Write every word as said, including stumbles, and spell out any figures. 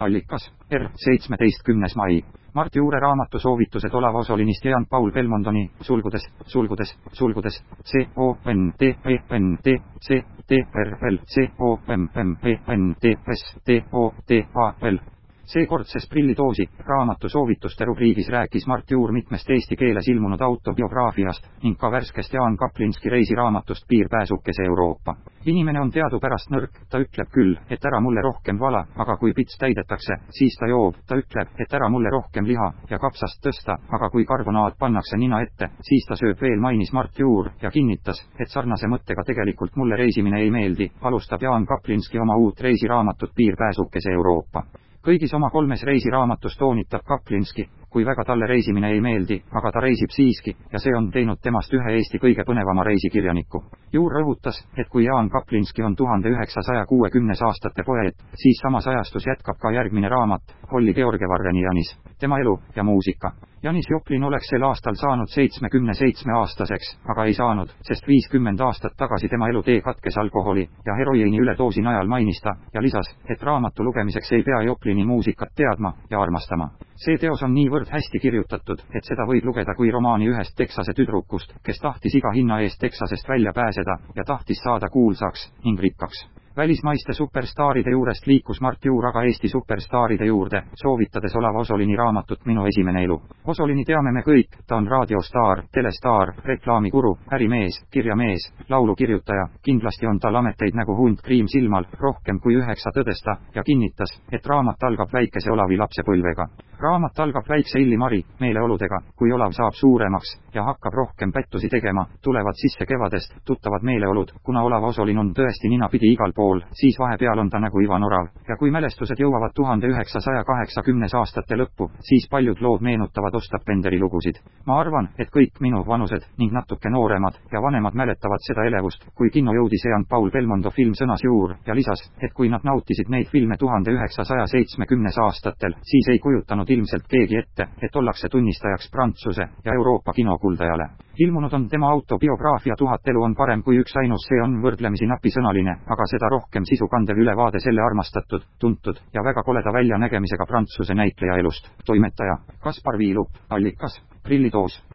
allikas, R seitsmeteistkümnes mai. Mart Juure raamatu soovitused Olav Osolinist ja Jan-Paul Belmondoni, sulgudes, sulgudes, sulgudes, C O N T E N T, C T R L C O M M E N T S T O T A L. Seekordses Prillitoosi raamatu soovituste rubriigis rääkis Mart Juur mitmest eesti keeles ilmunud autobiograafiast ning ka värskest Jaan Kaplinski reisiraamatust Piirpääsukese Euroopa. Inimene on teadupärast nõrk, ta ütleb küll, et ära mulle rohkem vala, aga kui pits täidetakse, siis ta joob, ta ütleb, et ära mulle rohkem liha ja kapsast tõsta, aga kui karbonaat pannakse nina ette, siis ta sööb veel, mainis Mart Juur ja kinnitas, et sarnase mõttega tegelikult mulle reisimine ei meeldi, alustab Jaan Kaplinski oma uut reisiraamatut Piirpääsukese Euroopa. Kõigis oma kolmes reisiraamatus toonitab Kaplinski, kui väga talle reisimine ei meeldi, aga ta reisib siiski, ja see on teinud temast ühe Eesti kõige põnevama reisikirjaniku. Juur rõhutas, et kui Jaan Kaplinski on tuhande üheksasaja kuuekümnenda aastate poeet, siis samas ajastus jätkab ka järgmine raamat, Olli Georgevarreni Janis, tema elu ja muusika. Janis Joplin oleks sel aastal saanud seitsmekümne seitsme aastaseks, aga ei saanud, sest viiskümmend aastat tagasi tema elutee katkes alkoholi ja heroiini üledoosi najal, mainis ta, ja lisas, et raamatu lugemiseks ei pea Joplini muusikat teadma ja armastama. See teos on niivõrd hästi kirjutatud, et seda võib lugeda kui romaani ühest Texase tüdrukust, kes tahtis iga hinna eest Texasest välja pääseda ja tahtis saada kuulsaks ning rikkaks. Välismaiste superstaaride juurest liikus Mart Juur aga Eesti superstaaride juurde, soovitades Olav Osolini raamatut Minu esimene elu. Osolini teame me kõik, ta on raadiostaar, telestaar, reklaamikuru, ärimees, kirjamees, laulukirjutaja, kindlasti on tal ameteid nagu hunt kriim silmal, rohkem kui üheksa, tõdes ta ja kinnitas, et raamat algab väikese Olavi lapsepõlvega. Raamat algab väikse Illi-Mari meeleoludega, kui Olav saab suuremaks ja hakkab rohkem pättusi tegema, tulevad sisse kevadest tuttavad meeleolud, kuna Olav Osolin on tõesti ninapidi igal pool, siis vahepeal on ta nagu Ivan Orav, ja kui mälestused jõuavad tuhande üheksasaja kaheksakümnenda aastate lõppu, siis paljud lood meenutavad Ostap Benderi lugusid. Ma arvan, et kõik minu vanused ning natuke nooremad ja vanemad mäletavad seda elevust, kui kinno jõudis Jan-Paul Belmondo film, sõnas Juur ja lisas, et kui nad nautisid neid filme tuhande üheksasaja seitsmekümnenda aastatel, siis ei kujutanud ilmselt keegi ette, et ollakse tunnistajaks Prantsuse ja Euroopa kinokuldajale. Ilmunud on tema autobiograafia Tuhat elu on parem kui üks ainus, see on võrdlemisi napisõnaline, aga seda rohkem sisu kandev ülevaade selle armastatud, tuntud ja väga koleda väljanägemisega Prantsuse näitleja elust. Toimetaja Kaspar Viilup, allikas Prillitoos.